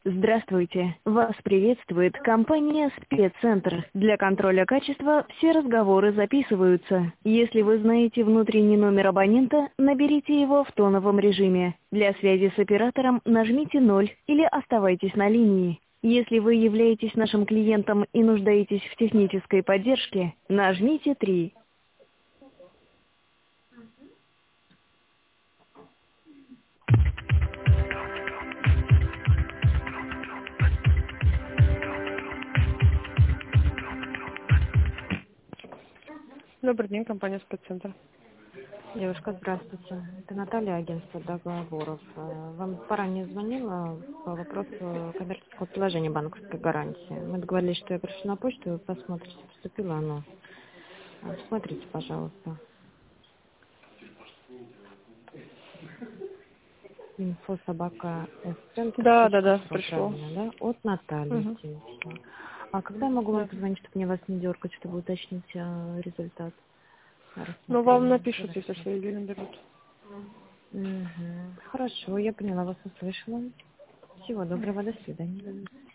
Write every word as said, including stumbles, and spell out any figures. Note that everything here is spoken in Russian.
Здравствуйте! Вас приветствует компания «Спеццентр». Для контроля качества все разговоры записываются. Если вы знаете внутренний номер абонента, наберите его в тоновом режиме. Для связи с оператором нажмите ноль или оставайтесь на линии. Если вы являетесь нашим клиентом и нуждаетесь в технической поддержке, нажмите три. Добрый день, компания «Спеццентр». Девушка, здравствуйте. Это Наталья, агентство договоров. Э, Вам пора не звонила по вопросу коммерческого предложения банковской гарантии. Мы договорились, что я пришлю на почту, вы посмотрите, поступило оно. Э, Смотрите, пожалуйста. Инфо собака Да, да, да, пришло. да? От Натальи. Угу. Тимченко. А когда я могу вам Да. позвонить, чтобы мне вас не дергать, чтобы уточнить э, результат Ну, вам рассмотрения? напишут, если что, или наберут. Мгм. Хорошо, я поняла, вас услышала. Всего доброго, до свидания.